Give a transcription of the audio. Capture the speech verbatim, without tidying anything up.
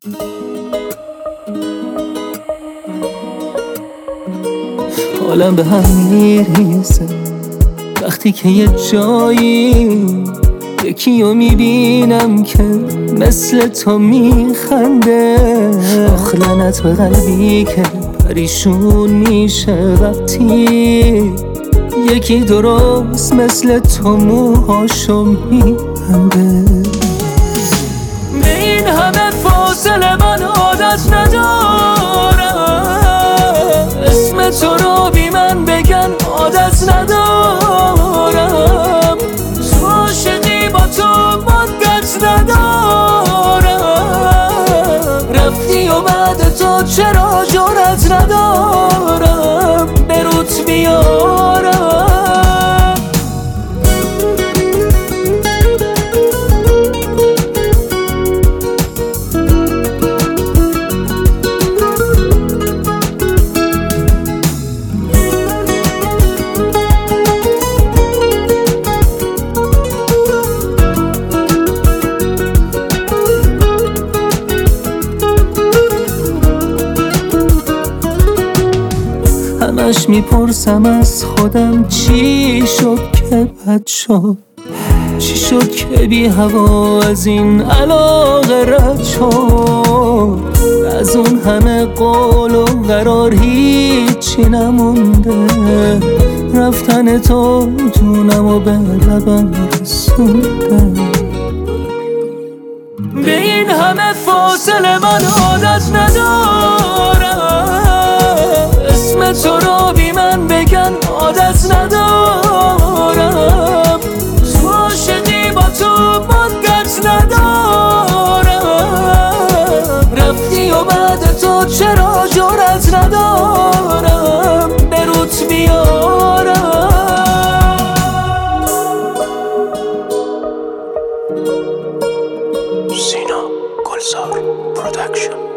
حالم به هم میریزه وقتی که یه جایی یکی رو میبینم که مثل تو میخنده. آخ لعنت به قلبی که پریشون میشه وقتی یکی درست مثل تو موهاشو میبنده. به این همه فاصله من عادت ندارم، اسم تو رو بی من بگن عادت ندارم، تو عاشقی با تو مدت ندارم، رفتی و بعد تو چرا جرأت ندارم به روت بیارم. همش میپرسم از خودم چی شد که بد شد، چی شد که بی هوا از این علاقه رد شد. از اون همه قول و قرار هیچی نمونده، رفتن تو جونم و به لبم رسونده. به این همه فاصله من عادت ندارم، اسم تو رو بی من بگن عادت ندارم، تو عاشقی با تو مدت ندارم، رفتی و بعد تو چرا جرأت ندارم به روت بیارم. سینا گلزار پروداکشن.